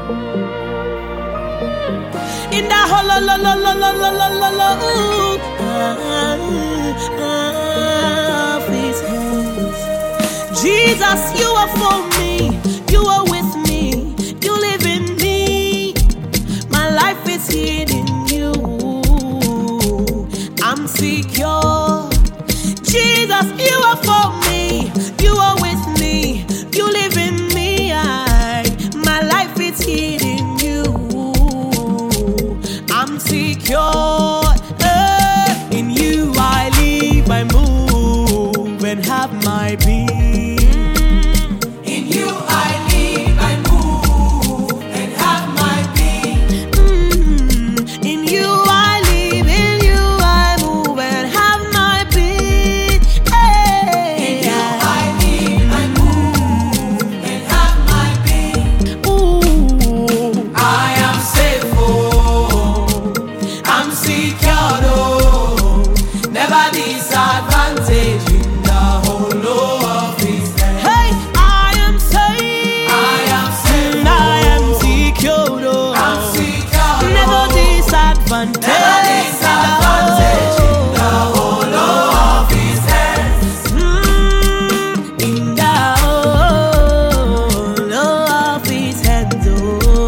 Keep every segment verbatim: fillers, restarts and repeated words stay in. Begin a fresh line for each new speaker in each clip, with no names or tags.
In the whole lo lo lo lo lo lo lo lo lo ooh, ah, of His hands. Jesus, you are for me, you are with me, you live in me. My life is hid in you. I'm secure. Jesus, you are for me, you are with me, you live in me. I, my life is hid in you. I'm secure. Uh, in you I live, I move, and have my being.
In you I live, I move, and have my being.
Mm, in you I live, in you I move, and have my being. Hey.
In you I live, I move, and have my being.
Ooh.
I am safe, oh, I'm secure, oh, never disadvantage in the whole of His hand.
Hey, I am safe.
I am safe,
Mm, I am secure. Oh.
I'm secure,
Never
oh,
disadvantage.
never disadvantage in the whole of His hands.
Mm, in the whole of His hands. Oh.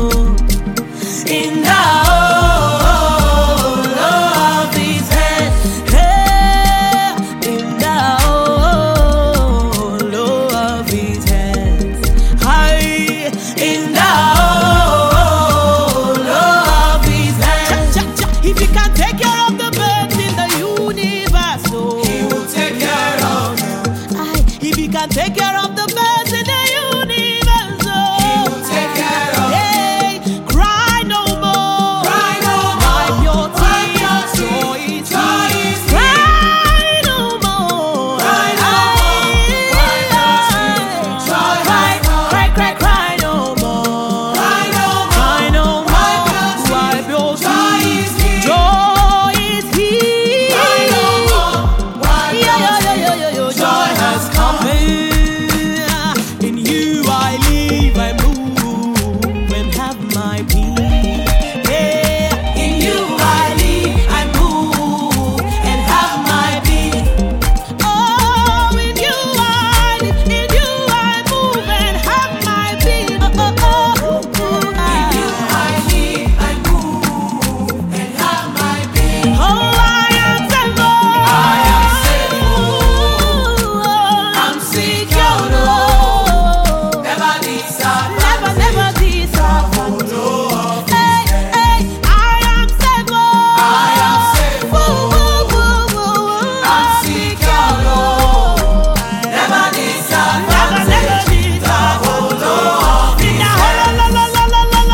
In the whole of His hands. Hey, in the whole of His hands. Hi, in the whole of His hands. If He can take care of the birds in the universe, oh.
He will take care of you.
Aye, if He can take care of the birds in the universe, oh.
He will take care of you.
Hey, cry no more.
Cry no
Wipe
more.
your
Wipe your
tears. Joy
tears.
is
Joy
here.
is here.
Cry no more.
Cry no more. Wipe your tears. Joy
Cry,
is here.
cry, cry, cry no more.
Cry no more.
Cry no more.
Wipe your tears.
Wipe your
Joy
tears.
is here.
Joy is here.
Cry no more. Wipe
Yeah,
your
yeah, yeah,
tears.
yeah, yeah, yeah.
Joy
Joy has
has
come.
come.
In you I live, I move, and have my being. Yeah.
In you I live, I move, and have my being.
Oh, in you I live, in you I move, and have my being. Oh, oh, oh, oh,
In you
I,
I live, I move, and have my being.
oh, I am saved.
I am saved,
Oh,
I'm secure,
oh,
never
never,
disadvantage.
never disappoint.
Oh,
Hey, hey, I am saved.
I am saved,
Ooh, ooh, ooh, ooh.
I'm secure, never disadvantage. The whole of His hands.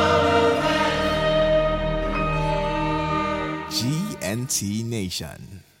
G N T Nation.